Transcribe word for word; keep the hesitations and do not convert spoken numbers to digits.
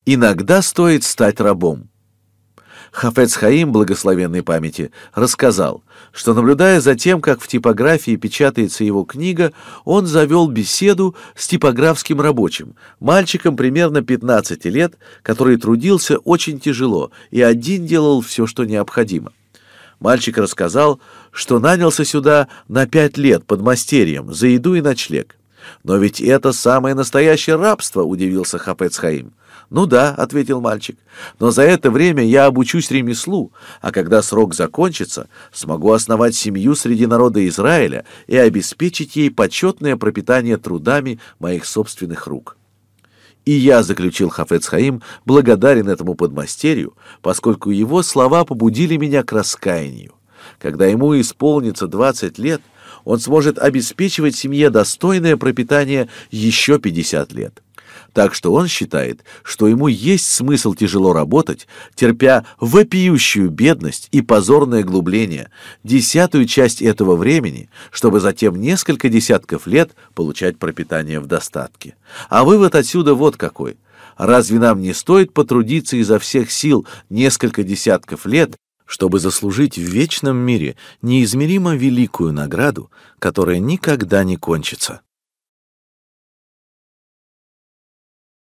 Иногда стоит стать рабом. Хафец Хаим, благословенной памяти, рассказал, что, наблюдая за тем, как в типографии печатается его книга, он завел беседу с типографским рабочим, мальчиком примерно пятнадцати лет, который трудился очень тяжело и один делал все, что необходимо. Мальчик рассказал, что нанялся сюда на пять лет подмастерьем за еду и ночлег. «Но ведь это самое настоящее рабство», — удивился Хафец Хаим. «Ну да», — ответил мальчик, — «но за это время я обучусь ремеслу, а когда срок закончится, смогу основать семью среди народа Израиля и обеспечить ей почетное пропитание трудами моих собственных рук». И я, заключил Хафец Хаим, благодарен этому подмастерью, поскольку его слова побудили меня к раскаянию. Когда ему исполнится двадцать лет, он сможет обеспечивать семье достойное пропитание еще пятьдесят лет. Так что он считает, что ему есть смысл тяжело работать, терпя вопиющую бедность и позорное глубление, десятую часть этого времени, чтобы затем несколько десятков лет получать пропитание в достатке. А вывод отсюда вот какой. Разве нам не стоит потрудиться изо всех сил несколько десятков лет, чтобы заслужить в вечном мире неизмеримо великую награду, которая никогда не кончится?